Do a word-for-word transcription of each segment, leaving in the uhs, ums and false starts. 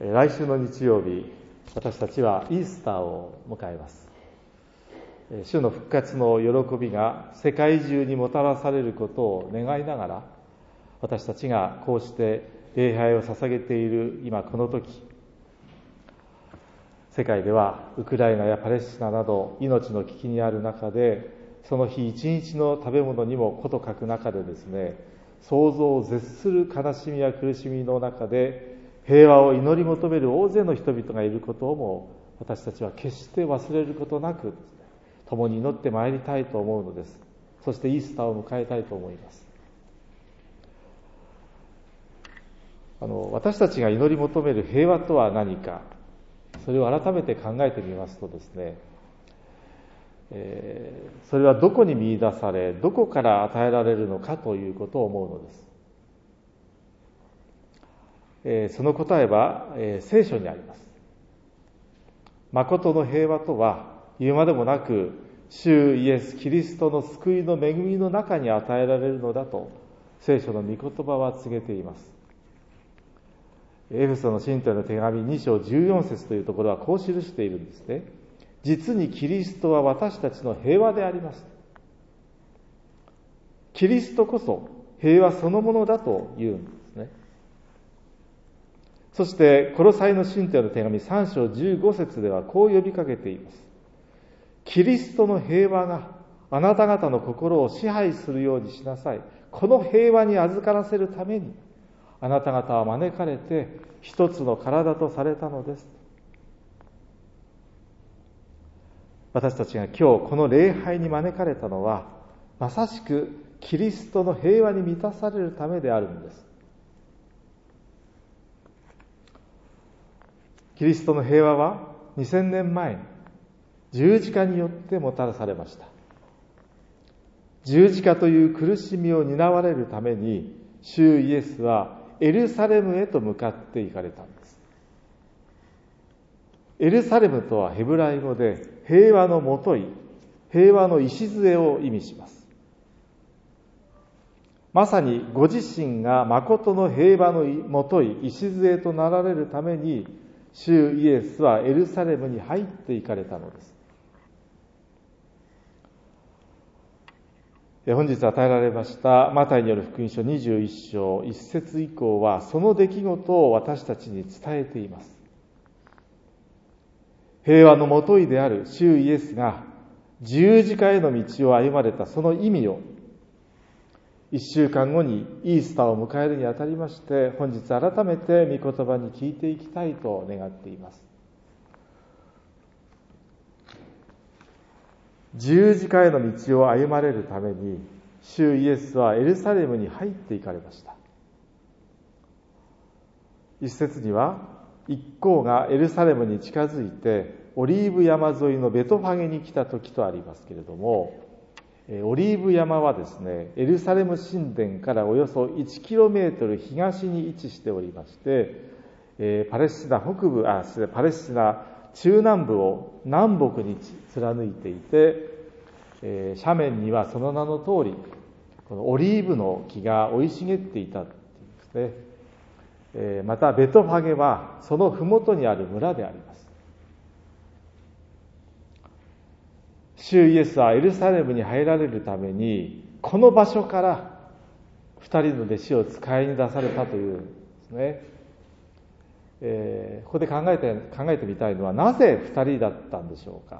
来週の日曜日、私たちはイースターを迎えます。主の復活の喜びが世界中にもたらされることを願いながら、私たちがこうして礼拝を捧げている今この時、世界ではウクライナやパレスチナなど命の危機にある中で、その日一日の食べ物にもこと書く中でですね、想像を絶する悲しみや苦しみの中で平和を祈り求める大勢の人々がいることをも私たちは決して忘れることなく共に祈ってまいりたいと思うのです。そしてイースターを迎えたいと思います。あの私たちが祈り求める平和とは何か、それを改めて考えてみますとですね、えー、それはどこに見出され、どこから与えられるのかということを思うのです。えー、その答えは、えー、聖書にあります。誠の平和とは言うまでもなく、主イエス・キリストの救いの恵みの中に与えられるのだと聖書の御言葉は告げています。エフェソの信徒への手紙に章じゅうよん節というところはこう記しているんですね。実にキリストは私たちの平和であります。キリストこそ平和そのものだというんですね。そしてコロサイの信徒への手紙さん章じゅうご節ではこう呼びかけています。キリストの平和があなた方の心を支配するようにしなさい。この平和に預からせるためにあなた方は招かれて一つの体とされたのです。私たちが今日この礼拝に招かれたのは、まさしくキリストの平和に満たされるためであるのです。キリストの平和はにせんねんまえに十字架によってもたらされました。十字架という苦しみを担われるために、主イエスはエルサレムへと向かって行かれたんです。エルサレムとはヘブライ語で平和のもとい、平和の礎を意味します。まさにご自身が誠の平和のもとい、礎となられるために、主イエスはエルサレムに入って行かれたのです。本日与えられましたマタイによる福音書にじゅういっ章いっ節以降は、その出来事を私たちに伝えています。平和のもといである主イエスが十字架への道を歩まれたその意味を、一週間後にイースターを迎えるにあたりまして、本日改めて御言葉に聞いていきたいと願っています。十字架への道を歩まれるために、主イエスはエルサレムに入って行かれました。一節には、一行がエルサレムに近づいてオリーブ山沿いのベトファゲに来た時とありますけれども、オリーブ山はですね、エルサレム神殿からおよそいちキロメートル東に位置しておりまして、パレスチナ北部、あ、パレスチナ中南部を南北に貫いていて、斜面にはその名の通り、このオリーブの木が生い茂っていたっていうんですね。またベトファゲはその麓にある村であります。主イエスはエルサレムに入られるために、この場所から二人の弟子を使いに出されたというんですね。えー、ここで考えて考えてみたいのは、なぜ二人だったんでしょうか。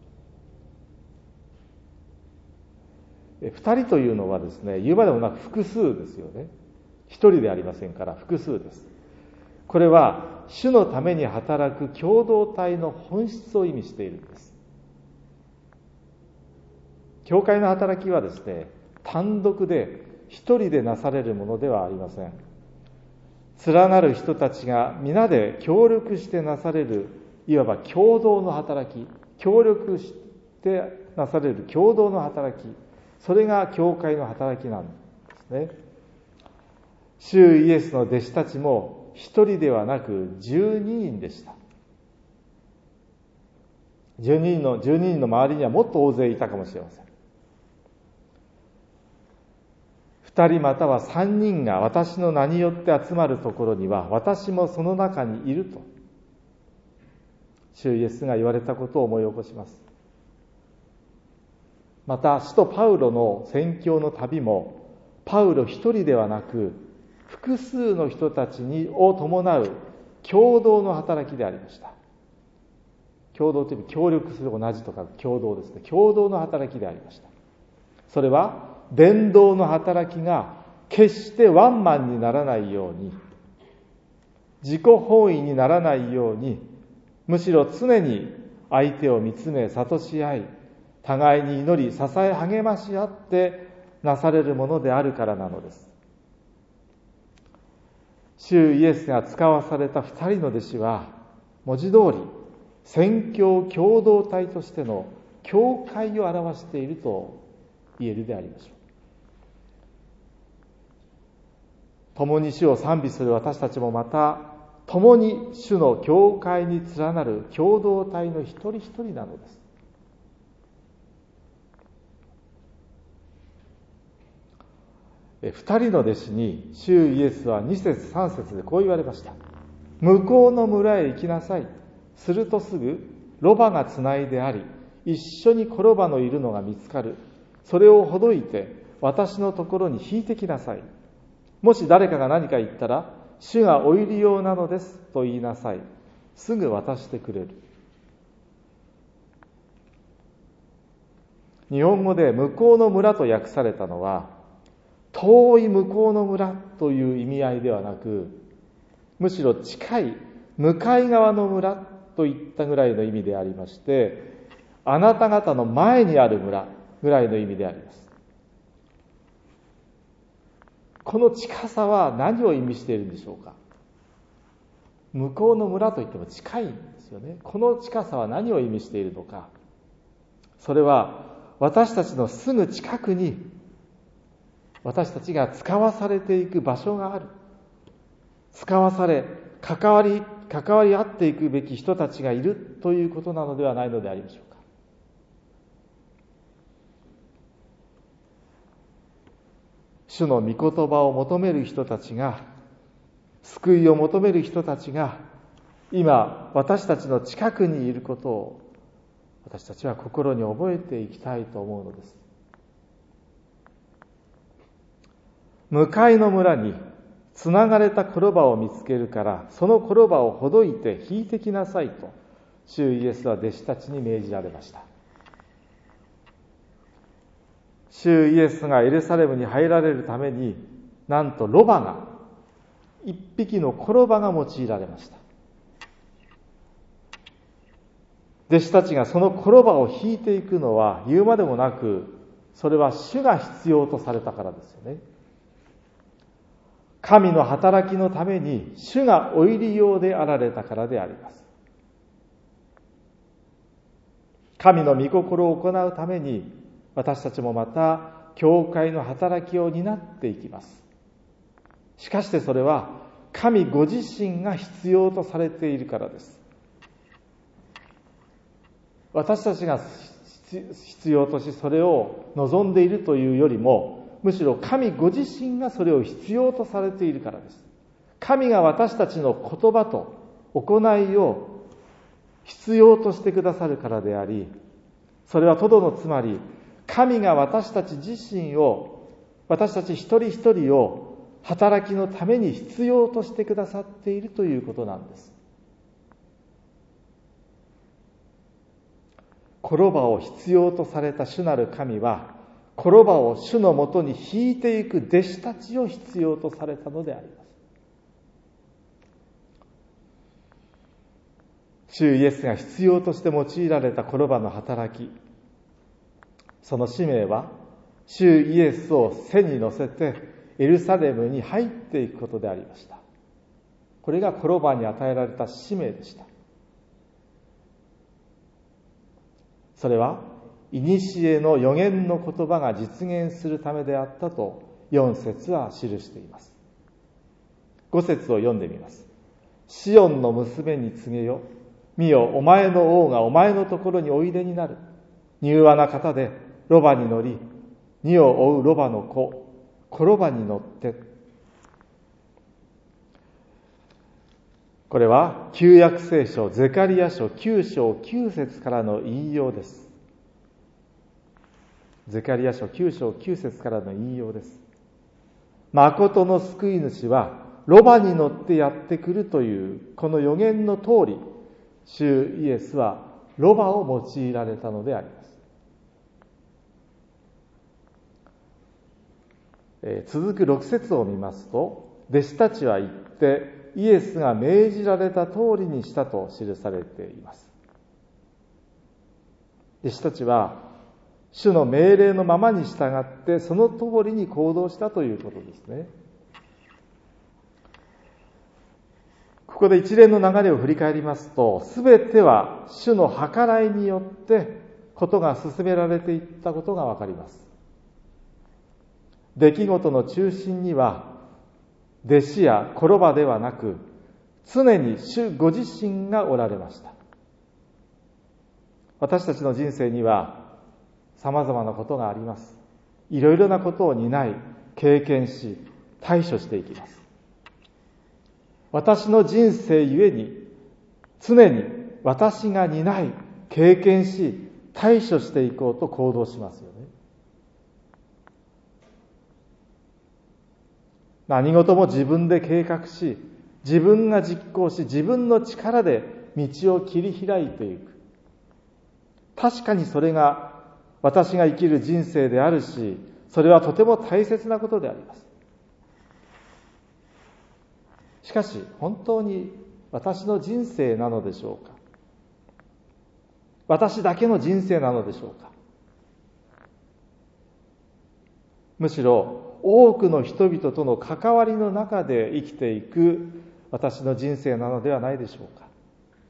二人というのはですね、言うまでもなく複数ですよね。一人でありませんから複数です。これは主のために働く共同体の本質を意味しているんです。教会の働きはですね、単独で一人でなされるものではありません。連なる人たちが皆で協力してなされる、いわば共同の働き、協力してなされる共同の働き、それが教会の働きなんですね。主イエスの弟子たちも一人ではなくじゅうににんでした。じゅうににんの、じゅうににんの周りにはもっと大勢いたかもしれません。 二人または三人が私の名によって集まるところには、私もその中にいると、主イエスが言われたことを思い起こします。また、使徒パウロの宣教の旅も、パウロ一人ではなく、複数の人たちにを伴う共同の働きでありました。共同という協力する、同じとか共同ですね。共同の働きでありました。それは伝道の働きが決してワンマンにならないように、自己本位にならないように、むしろ常に相手を見つめ諭し合い、互いに祈り支え励まし合ってなされるものであるからなのです。主イエスが使わされた二人の弟子は、文字通り宣教共同体としての教会を表していると言えるでありましょう。共に主を賛美する私たちもまた、共に主の教会に連なる共同体の一人一人なのです。二人の弟子に主イエスはに節さん節でこう言われました。向こうの村へ行きなさい。するとすぐロバがつないであり、一緒に子ロバのいるのが見つかる。それをほどいて私のところに引いてきなさい。もし誰かが何か言ったら、主がお入り用なのですと言いなさい。すぐ渡してくれる。日本語で向こうの村と訳されたのは、遠い向こうの村という意味合いではなく、むしろ近い向かい側の村といったぐらいの意味でありまして、あなた方の前にある村ぐらいの意味であります。この近さは何を意味しているんでしょうか。向こうの村といっても近いんですよね。この近さは何を意味しているのか。それは私たちのすぐ近くに私たちが使わされていく場所がある。使わされ、関わり、関わり合っていくべき人たちがいるということなのではないのでありましょうか。主の御言葉を求める人たちが、救いを求める人たちが、今私たちの近くにいることを私たちは心に覚えていきたいと思うのです。向かいの村につながれた子ロバを見つけるから、その子ロバをほどいて引いてきなさいと、主イエスは弟子たちに命じられました。主イエスがエルサレムに入られるために、なんとロバが、一匹の子ロバが用いられました。弟子たちがその子ロバを引いていくのは言うまでもなく、それは主が必要とされたからですよね。神の働きのために主がお入り用であられたからであります。神の御心を行うために私たちもまた教会の働きを担っていきます。しかしてそれは神ご自身が必要とされているからです。私たちが必要としそれを望んでいるというよりも、むしろ神ご自身がそれを必要とされているからです。神が私たちの言葉と行いを必要としてくださるからであり、それはとどのつまり、神が私たち自身を、私たち一人一人を働きのために必要としてくださっているということなんです。子ロバを必要とされた主なる神は、子ロバを主のもとに引いていく弟子たちを必要とされたのであります。主イエスが必要として用いられた子ロバの働き、その使命は主イエスを背に乗せてエルサレムに入っていくことでありました。これが子ロバに与えられた使命でした。それは古の預言の言葉が実現するためであったとよん節は記しています。ご節を読んでみます。シオンの娘に告げよ。見よ、お前の王がお前のところにおいでになる。柔和な方でロバに乗り、荷を追うロバの子、 転ばに乗って。これは旧約聖書ゼカリヤ書きゅう章きゅう節からの引用です。ゼカリヤ書きゅう章きゅう節からの引用です。誠の救い主はロバに乗ってやってくるというこの予言の通り、主イエスはロバを用いられたのであります。えー、続くろく節を見ますと、弟子たちは言ってイエスが命じられた通りにしたと記されています。弟子たちは主の命令のままに従ってその通りに行動したということですね。ここで一連の流れを振り返りますと、すべては主の計らいによってことが進められていったことがわかります。出来事の中心には弟子や転ばではなく、常に主ご自身がおられました。私たちの人生には様々なことがあります。いろいろなことを担い、経験し、対処していきます。私の人生ゆえに、常に私が担い、経験し、対処していこうと行動しますよね。何事も自分で計画し、自分が実行し、自分の力で道を切り開いていく。確かにそれが私が生きる人生であるし、それはとても大切なことであります。しかし、本当に私の人生なのでしょうか？私だけの人生なのでしょうか？むしろ、多くの人々との関わりの中で生きていく私の人生なのではないでしょうか。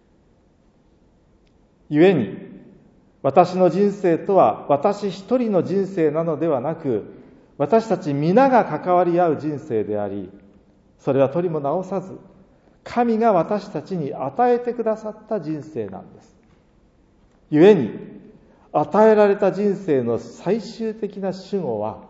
故に、私の人生とは私一人の人生なのではなく、私たち皆が関わり合う人生であり、それは取りも直さず、神が私たちに与えてくださった人生なんです。故に、与えられた人生の最終的な主語は、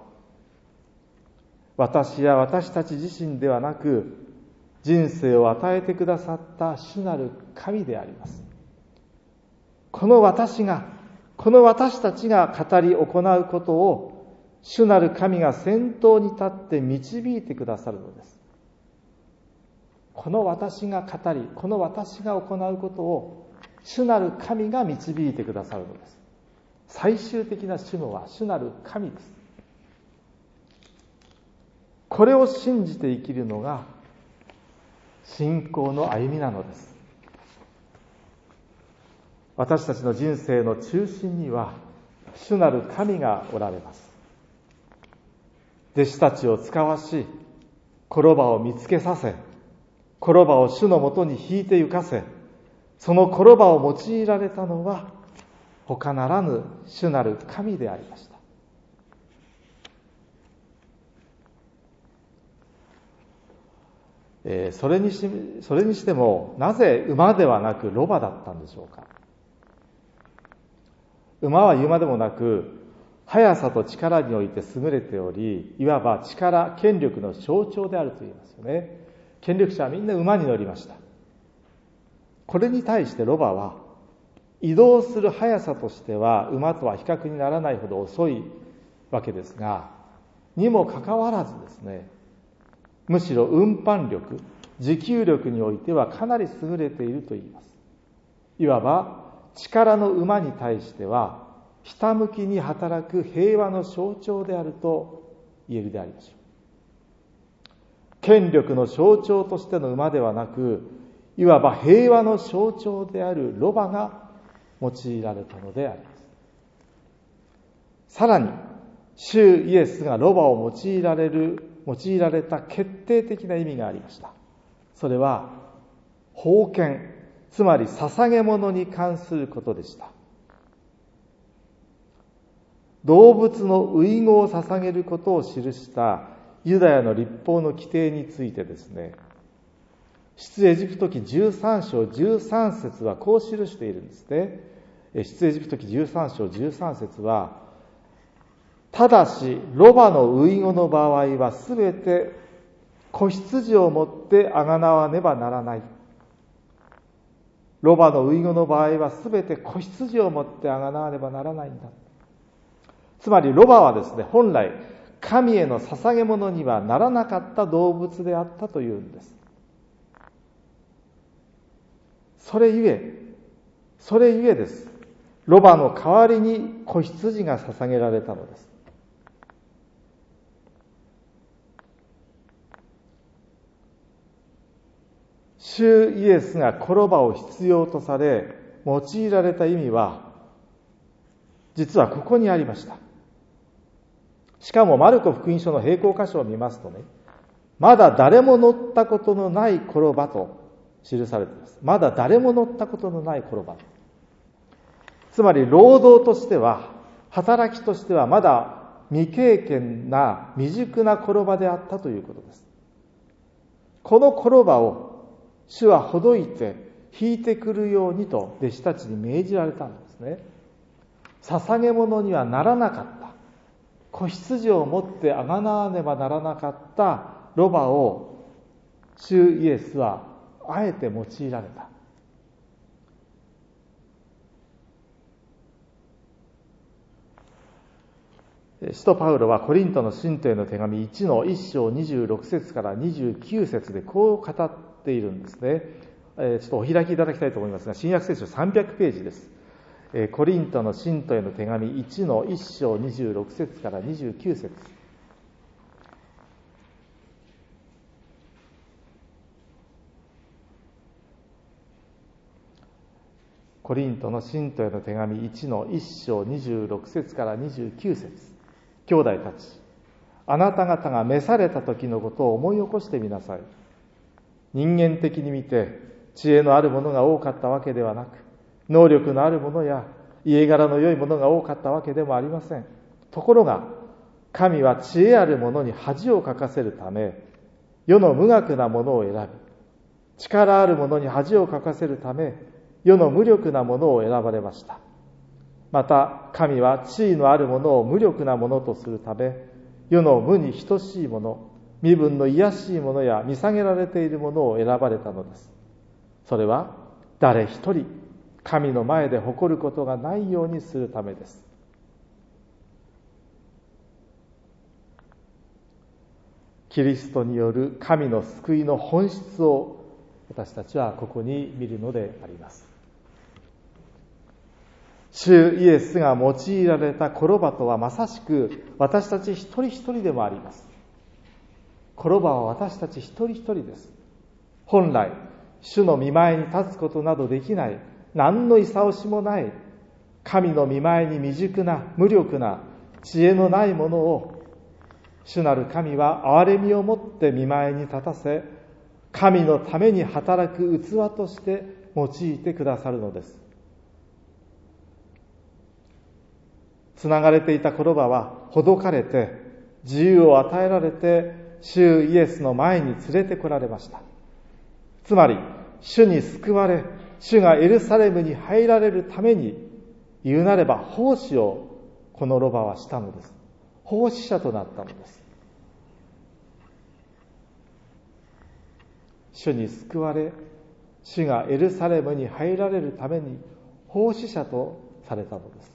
私や私たち自身ではなく、人生を与えてくださった主なる神であります。この私が、この私たちが語り行うことを、主なる神が先頭に立って導いてくださるのです。この私が語り、この私が行うことを、主なる神が導いてくださるのです。最終的な主語は主なる神です。これを信じて生きるのが信仰の歩みなのです。私たちの人生の中心には主なる神がおられます。弟子たちを使わし、転ばを見つけさせ、転ばを主のもとに引いて行かせ、その転ばを用いられたのは他ならぬ主なる神でありました。えー、それにし、それにしても、なぜ馬ではなくロバだったんでしょうか。馬は言うまでもなく、速さと力において優れており、いわば力、権力の象徴であると言いますよね。権力者はみんな馬に乗りました。これに対してロバは、移動する速さとしては馬とは比較にならないほど遅いわけですが、にもかかわらずですね、むしろ運搬力、持久力においてはかなり優れていると言います。いわば力の馬に対してはひたむきに働く平和の象徴であると言えるでありましょう。権力の象徴としての馬ではなく、いわば平和の象徴であるロバが用いられたのであります。さらに、主イエスがロバを用いられる用いられた決定的な意味がありました。それは奉献、つまり捧げ物に関することでした。動物の遺語を捧げることを記したユダヤの律法の規定についてですね、出エジプト記じゅうさん章じゅうさん節はこう記しているんですね。出エジプト記じゅうさん章じゅうさん節は、 ただしロバの遺語の場合はすべて子羊をもってあがなわねばならない。ロバの遺語の場合はすべて子羊をもってあがなわねばならないんだ。つまりロバはですね、本来神への捧げ物にはならなかった動物であったというんです。それゆえ、それゆえです。ロバの代わりに子羊が捧げられたのです。主イエスがこの場を必要とされ用いられた意味は実はここにありました。しかもマルコ福音書の並行箇所を見ますとね、まだ誰も乗ったことのない転ばと記されています。まだ誰も乗ったことのない転ば。つまり労働としては、働きとしてはまだ未経験な未熟な転ばであったということです。この転ばを主はほどいて引いてくるようにと弟子たちに命じられたんですね。捧げ物にはならなかった、子羊を持ってあがなわねばならなかったロバを主イエスはあえて用いられた。使徒パウロはコリントの信徒への手紙いちのいっ章にじゅうろく節からにじゅうきゅう節でこう語っているんですね。ちょっとお開きいただきたいと思いますが、新約聖書さんびゃくページです。コリントの信徒への手紙いちのいっ章にじゅうろく節からにじゅうきゅう節。コリントの信徒への手紙いちのいっ章にじゅうろく節からにじゅうきゅう節。兄弟たち、あなた方が召された時のことを思い起こしてみなさい。人間的に見て知恵のあるものが多かったわけではなく、能力のあるものや家柄の良いものが多かったわけでもありません。ところが神は知恵あるものに恥をかかせるため、世の無学なものを選び、力あるものに恥をかかせるため、世の無力なものを選ばれました。また神は地位のあるものを無力なものとするため、世の無に等しいもの、身分の卑しいものや見下げられているものを選ばれたのです。それは誰一人神の前で誇ることがないようにするためです。キリストによる神の救いの本質を私たちはここに見るのであります。主イエスが用いられた転ばとはまさしく私たち一人一人でもあります。転ばは私たち一人一人です。本来主の御前に立つことなどできない、何の功しもない、神の御前に未熟な無力な知恵のないものを主なる神は憐れみをもって御前に立たせ、神のために働く器として用いてくださるのです。つながれていた転ばはほどかれて自由を与えられて主イエスの前に連れてこられました。つまり主に救われ、主がエルサレムに入られるために、言うなれば奉仕をこのロバはしたのです。奉仕者となったのです。主に救われ、主がエルサレムに入られるために奉仕者とされたのです。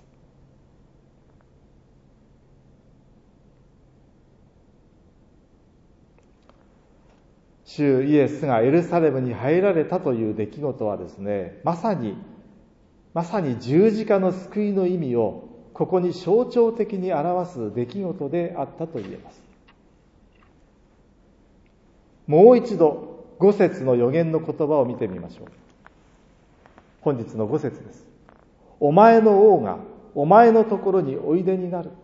主イエスがエルサレムに入られたという出来事はですね、まさにまさに十字架の救いの意味をここに象徴的に表す出来事であったと言えます。もう一度五節の預言の言葉を見てみましょう。本日の五節です。お前の王がお前のところにおいでになる。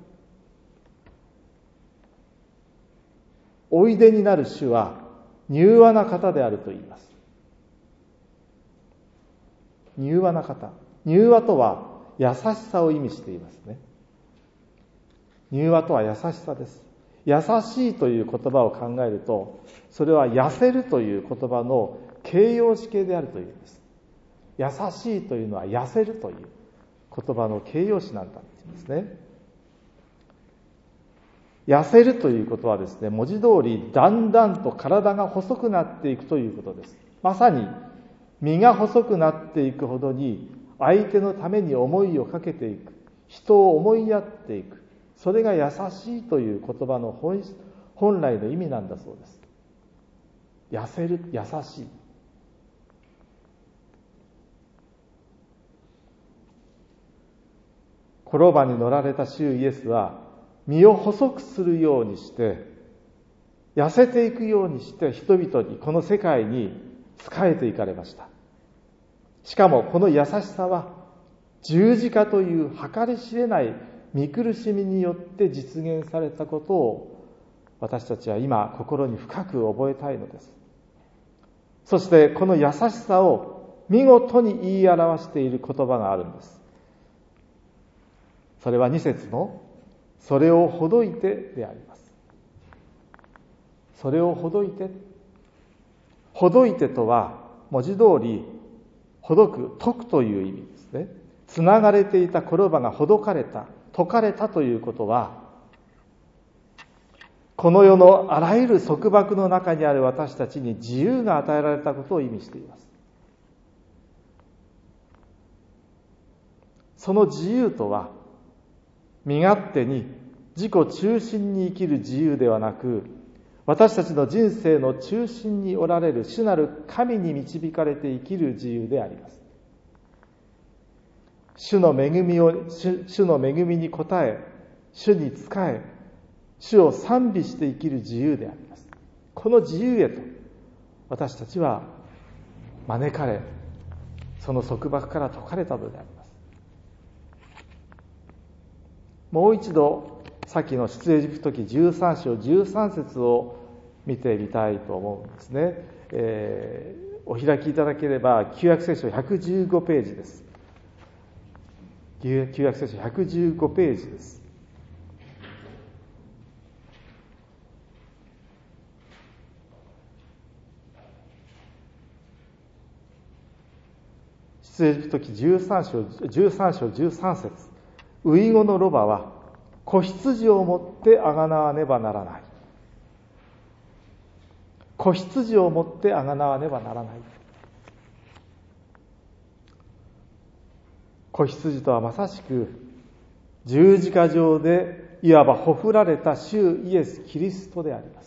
おいでになる主は柔和な方であると言います。柔和な方。柔和とは優しさを意味していますね。柔和とは優しさです。優しいという言葉を考えると、それは痩せるという言葉の形容詞形であるというんです。優しいというのは痩せるという言葉の形容詞なんだと言うんですね。 痩せるということはですね、文字通りだんだんと体が細くなっていくということです。まさに身が細くなっていくほどに相手のために思いをかけていく、人を思いやっていく、それが優しいという言葉の 本, 本来の意味なんだそうです。痩せる、優しい。転ばに乗られた主イエスは身を細くするようにして、痩せていくようにして人々に、この世界に仕えていかれました。しかもこの優しさは十字架という計り知れない見苦しみによって実現されたことを私たちは今心に深く覚えたいのです。そしてこの優しさを見事に言い表している言葉があるんです。それはに節のそれをほどいてであります。それをほどいて、ほどいてとは文字通りほどく、解くという意味ですね。つながれていた転ばがほどかれた、解かれたということは、この世のあらゆる束縛の中にある私たちに自由が与えられたことを意味しています。その自由とは、身勝手に自己中心に生きる自由ではなく、私たちの人生の中心におられる主なる神に導かれて生きる自由であります。主の恵みを、主、主の恵みに応え、主に仕え、主を賛美して生きる自由であります。この自由へと私たちは招かれ、その束縛から解かれたのであります。もう一度さっきの出エジプト記じゅうさん章じゅうさん節を見てみたいと思うんですね。えー、お開きいただければ旧約聖書ひゃくじゅうごページです。旧約聖書ひゃくじゅうごページです。出エジプト記じゅうさん章じゅうさん章じゅうさん節、遺語のロバは子羊をもってあがなわねばならない。子羊をもってあがなわねばならない。子羊とはまさしく十字架上でいわばほふられた主イエス・キリストであります。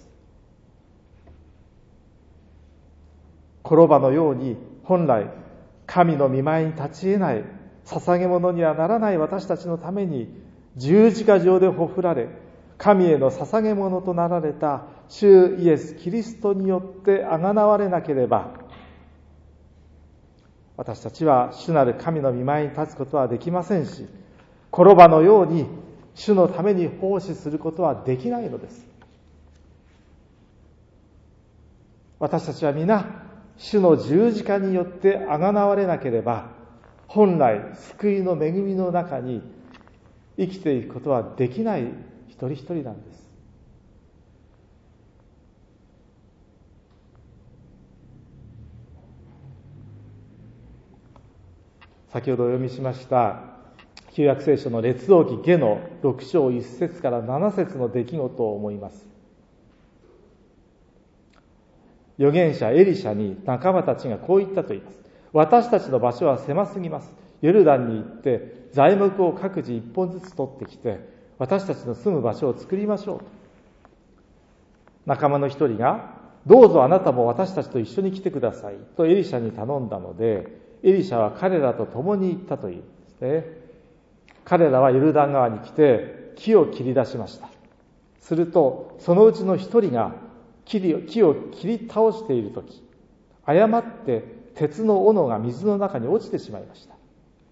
転ばのように本来神の御前に立ち得ない、捧げ物にはならない私たちのために十字架上でほふられ、神への捧げ物となられた主イエス・キリストによってあがなわれなければ、私たちは主なる神の御前に立つことはできませんし、転ばのように主のために奉仕することはできないのです。私たちは皆主の十字架によってあがなわれなければ、本来救いの恵みの中に生きていくことはできない一人一人なんです。先ほどお読みしました旧約聖書の列王記下のろく章いち節からなな節の出来事を思います。預言者エリシャに仲間たちがこう言ったと言います。私たちの場所は狭すぎます。ヨルダンに行って材木を各自一本ずつ取ってきて、私たちの住む場所を作りましょう。仲間の一人が、どうぞあなたも私たちと一緒に来てくださいとエリシャに頼んだので、エリシャは彼らと共に行ったというんですね。彼らはヨルダン川に来て木を切り出しました。するとそのうちの一人が木を切り倒しているとき、誤って鉄の斧が水の中に落ちてしまいました。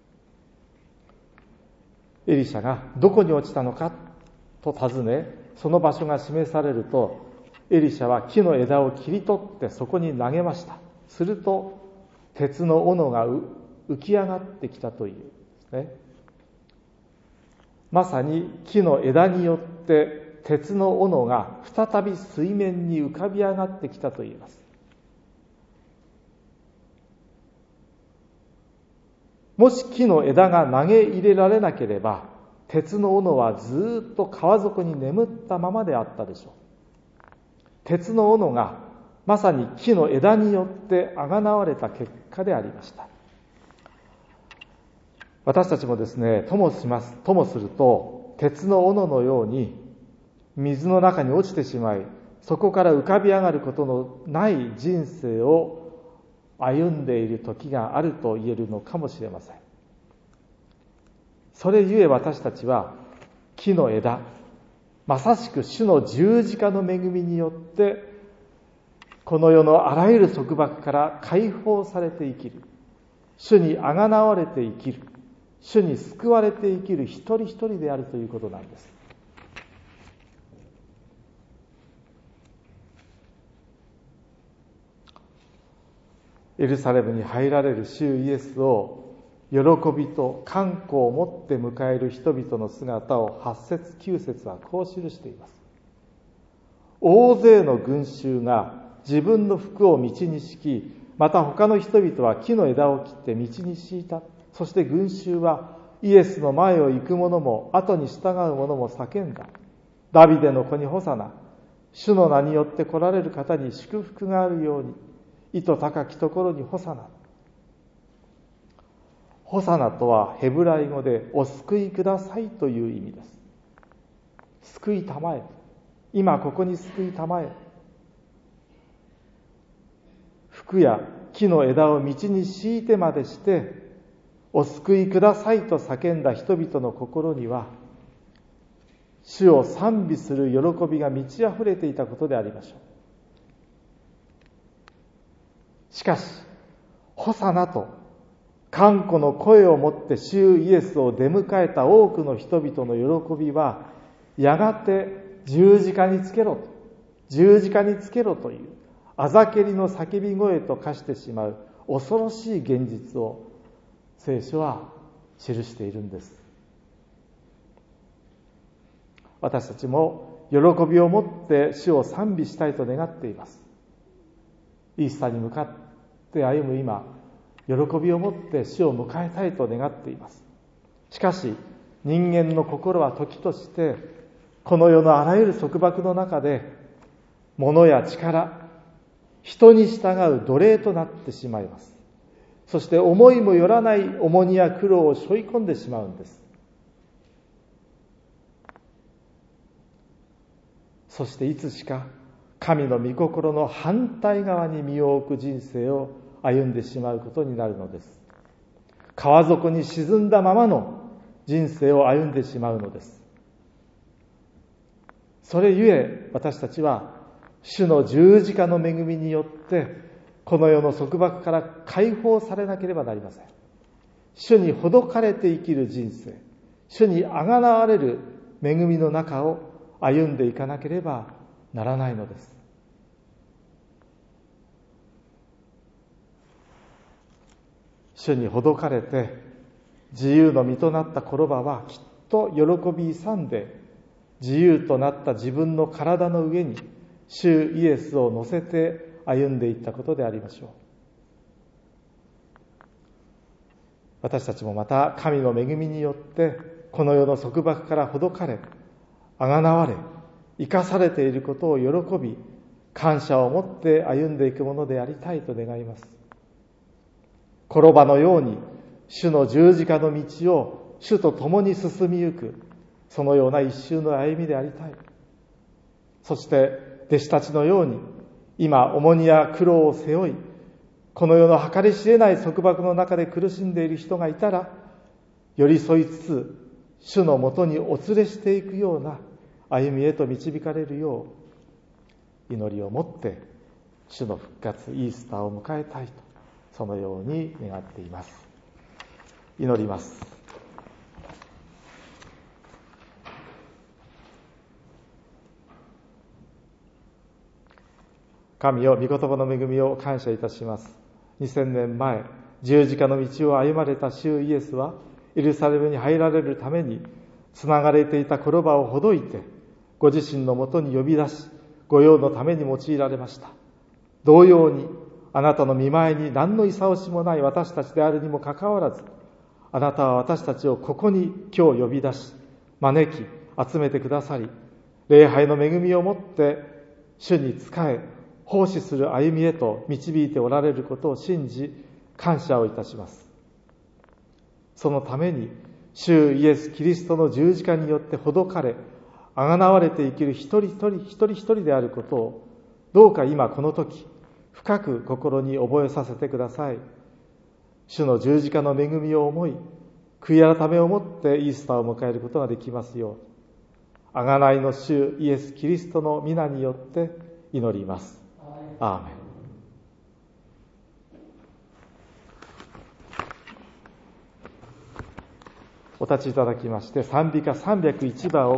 エリシャがどこに落ちたのかと尋ね、その場所が示されると、エリシャは木の枝を切り取ってそこに投げました。すると鉄の斧が浮き上がってきたというんですね。まさに木の枝によって鉄の斧が再び水面に浮かび上がってきたといいます。もし木の枝が投げ入れられなければ、 鉄の斧はずっと川底に眠ったままであったでしょう。鉄の斧がまさに木の枝によってあがなわれた結果でありました。私たちもですね、ともします、ともすると、鉄の斧のように水の中に落ちてしまい、そこから浮かび上がることのない人生を歩んでいる時があると言えるのかもしれません。それゆえ私たちは木の枝、まさしく主の十字架の恵みによってこの世のあらゆる束縛から解放されて生きる、主にあがなわれて生きる、主に救われて生きる一人一人であるということなんです。エルサレムに入られる主イエスを喜びと歓喜を持って迎える人々の姿をはち節きゅう節はこう記しています。大勢の群衆が自分の服を道に敷き、また他の人々は木の枝を切って道に敷いた。そして群衆はイエスの前を行く者も後に従う者も叫んだ。ダビデの子にホサナ、主の名によって来られる方に祝福があるように、意図高きところにホサナ。ホサナとはヘブライ語でお救いくださいという意味です。救いたまえ。今ここに救いたまえ。服や木の枝を道に敷いてまでしてお救いくださいと叫んだ人々の心には、主を賛美する喜びが満ち溢れていたことでありましょう。しかし、ホサナと歓喜の声をもって主イエスを出迎えた多くの人々の喜びは、やがて十字架につけろと、十字架につけろというあざけりの叫び声と化してしまう恐ろしい現実を聖書は記しているんです。私たちも喜びを持って主を賛美したいと願っています。イースターに向かって歩む今、喜びを持って主を迎えたいと願っています。しかし人間の心は時としてこの世のあらゆる束縛の中で物や力、人に従う奴隷となってしまいます。そして思いもよらない重荷や苦労を背負い込んでしまうんです。そしていつしか神の御心の反対側に身を置く人生を歩んでしまうことになるのです。川底に沈んだままの人生を歩んでしまうのです。それゆえ私たちは主の十字架の恵みによってこの世の束縛から解放されなければなりません。主にほどかれて生きる人生、主にあがなわれる恵みの中を歩んでいかなければならないのです。主にほどかれて自由の身となったコロバはきっと喜び勇んで自由となった自分の体の上に主イエスを乗せて歩んでいったことでありましょう。私たちもまた神の恵みによってこの世の束縛からほどかれ、あがなわれ、生かされていることを喜び、感謝を持って歩んでいくものでありたいと願います。コロバのように主の十字架の道を主と共に進みゆく、そのような一周の歩みでありたい。そして弟子たちのように今重荷や苦労を背負い、この世の計り知れない束縛の中で苦しんでいる人がいたら、寄り添いつつ主のもとにお連れしていくような歩みへと導かれるよう、祈りを持って主の復活イースターを迎えたいと、そのように願っています。祈ります。神よ、御言葉の恵みを感謝いたします。にせんねんまえ、十字架の道を歩まれた主イエスは、エルサレムに入られるために、つながれていたコロバをほどいて、ご自身のもとに呼び出し、御用のために用いられました。同様に、あなたの見前に何のいさおしもない私たちであるにもかかわらず、あなたは私たちをここに今日呼び出し、 招き集めてくださり、礼拝の恵みをもって主に仕え奉仕する歩みへと導いておられることを信じ感謝をいたします。そのために主イエス・キリストの十字架によってほどかれあがなわれて生きる一人一人一人一人であることを、どうか今この時深く心に覚えさせてください。主の十字架の恵みを思い、悔い改めをもってイースターを迎えることができますよう、贖いの主イエス・キリストの皆によって祈ります。アーメン。お立ちいただきまして、賛美歌さんびゃくいちばんを